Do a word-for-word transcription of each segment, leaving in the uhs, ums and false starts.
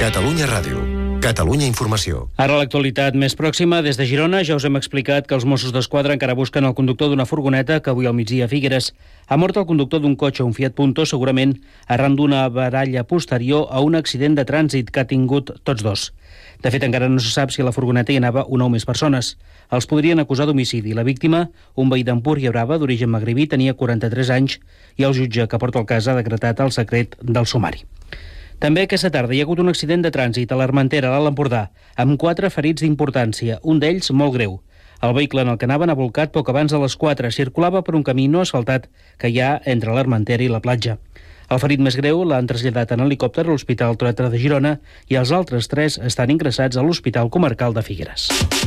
Catalunya Ràdio. Catalunya Informació. Ara l'actualitat més pròxima. Des de Girona ja us hem explicat que els Mossos d'Esquadra encara busquen el conductor d'una furgoneta que avui al migdia a Figueres ha mort el conductor d'un cotxe, un Fiat Punto, segurament arran d'una baralla posterior a un accident de trànsit que ha tingut tots dos. De fet, encara no se sap si a la furgoneta hi anava una o més persones. Els podrien acusar d'homicidi. La víctima, un veí d'Empúria Brava d'origen magrebí, tenia quaranta-tres anys i el jutge que porta el cas ha decretat el secret del sumari. També aquesta tarda hi ha hagut un accident de trànsit a l'Armentera, a l'Alt Empordà, amb quatre ferits d'importància, un d'ells molt greu. El vehicle en el que anaven ha volcat poc abans de les quatre. Circulava per un camí no asfaltat que hi ha entre l'Armentera i la platja. El ferit més greu l'han traslladat en helicòpter a l'Hospital Trueta de Girona i els altres tres estan ingressats a l'Hospital Comarcal de Figueres.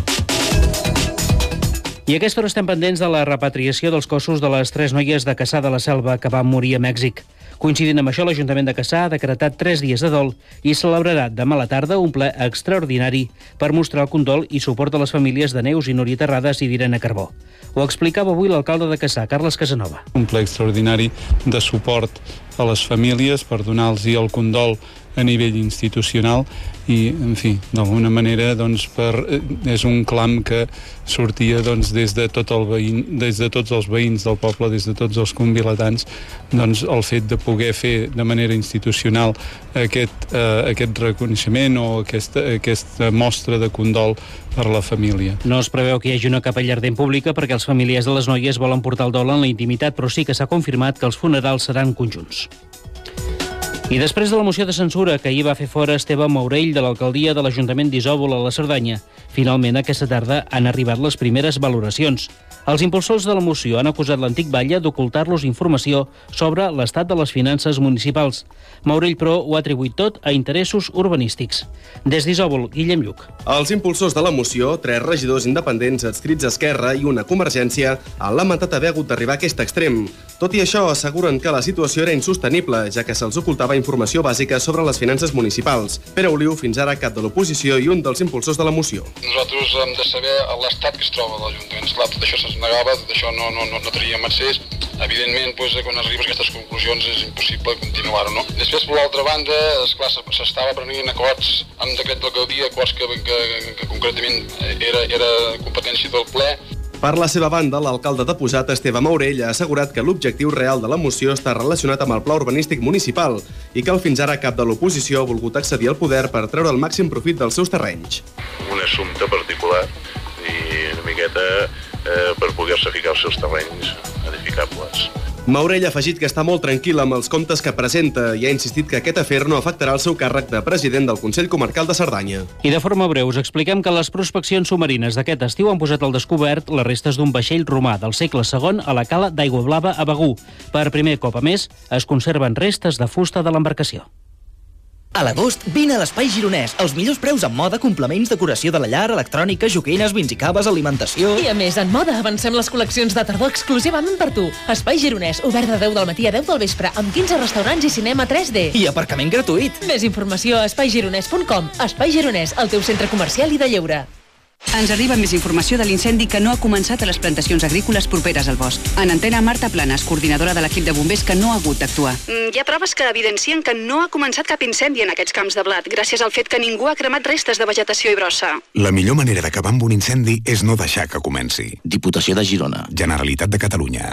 I a aquesta hora estem pendents de la repatriació dels cossos de les tres noies de Cassà de la Selva que van morir a Mèxic. Coincidint amb això, l'Ajuntament de Cassà ha decretat tres dies de dol i celebrarà demà a la tarda un ple extraordinari per mostrar el condol i suport a les famílies de Neus i Núria Terrades i d'Irene Carbó. Ho explicava avui l'alcalde de Cassà, Carles Casanova. Un ple extraordinari de suport a les famílies per donar-los el condol a nivell institucional i, en fi, d'alguna manera doncs, per, és un clam que sortia doncs, des, de tot el veïn, des de tots els veïns del poble, des de tots els convilatans, doncs, el fet de poder fer de manera institucional aquest, eh, aquest reconeixement o aquesta, aquesta mostra de condol per a la família. No es preveu que hi hagi una capella ardent pública perquè els familiars de les noies volen portar el dol en la intimitat, però sí que s'ha confirmat que els funerals seran conjunts. I després de la moció de censura que ahir va fer fora Esteve Maurell de l'alcaldia de l'Ajuntament d'Isòvol a la Cerdanya, finalment aquesta tarda han arribat les primeres valoracions. Els impulsors de la moció han acusat l'antic batlle d'ocultar-los informació sobre l'estat de les finances municipals. Maurell, però, ho ha atribuït tot a interessos urbanístics. Des d'Isòvol, Guillem Lluc. Els impulsors de la moció, tres regidors independents adscrits a Esquerra i una Convergència, han lamentat haver hagut d'arribar a aquest extrem. Tot i això, asseguren que la situació era insostenible, ja que se'ls ocultava informació bàsica sobre les finances municipals. Pere Oliu, fins ara cap de l'oposició i un dels impulsors de la moció. Nosaltres hem de saber l'estat que es troba l'Ajuntament. Esclar, tot això se'ns negava, tot això no, no, no, no teníem accés. Evidentment, doncs, quan arribes a aquestes conclusions és impossible continuar-ho, no? Després, per l'altra banda, esclar, s'estava prenent acords amb decret d'alcaldia, acords que, que, que concretament era, era competència del ple. Per la seva banda, l'alcalde de Posat, Esteve Maurell, ha assegurat que l'objectiu real de la moció està relacionat amb el pla urbanístic municipal i que fins ara cap de l'oposició ha volgut accedir al poder per treure el màxim profit dels seus terrenys. Un assumpte particular i una miqueta eh, per poder-se ficar els seus terrenys edificables. Maurell ha afegit que està molt tranquil amb els comptes que presenta i ha insistit que aquest afer no afectarà el seu càrrec de president del Consell Comarcal de Cerdanya. I de forma breu us expliquem que les prospeccions submarines d'aquest estiu han posat al descobert les restes d'un vaixell romà del segle segon a la cala d'Aiguablava a Begur. Per primer cop, a més, es conserven restes de fusta de l'embarcació. A l'agost, vine a l'Espai Gironès. Els millors preus en moda, complements, decoració de la llar, electrònica, joguines, vins i caves, alimentació... I a més, en moda, avancem les col·leccions de tardor exclusivament per tu. Espai Gironès, obert de deu del matí a deu del vespre, amb quinze restaurants i cinema tres D. I aparcament gratuït. Més informació a espai gironès punt com. Espai Gironès, el teu centre comercial i de lleure. Ens arriba més informació de l'incendi que no ha començat a les plantacions agrícoles properes al bosc. En antena, Marta Planes, coordinadora de l'equip de bombers que no ha hagut d'actuar. Mm, hi ha proves que evidencien que no ha començat cap incendi en aquests camps de blat, gràcies al fet que ningú ha cremat restes de vegetació i brossa. La millor manera d'acabar amb un incendi és no deixar que comenci. Diputació de Girona. Generalitat de Catalunya.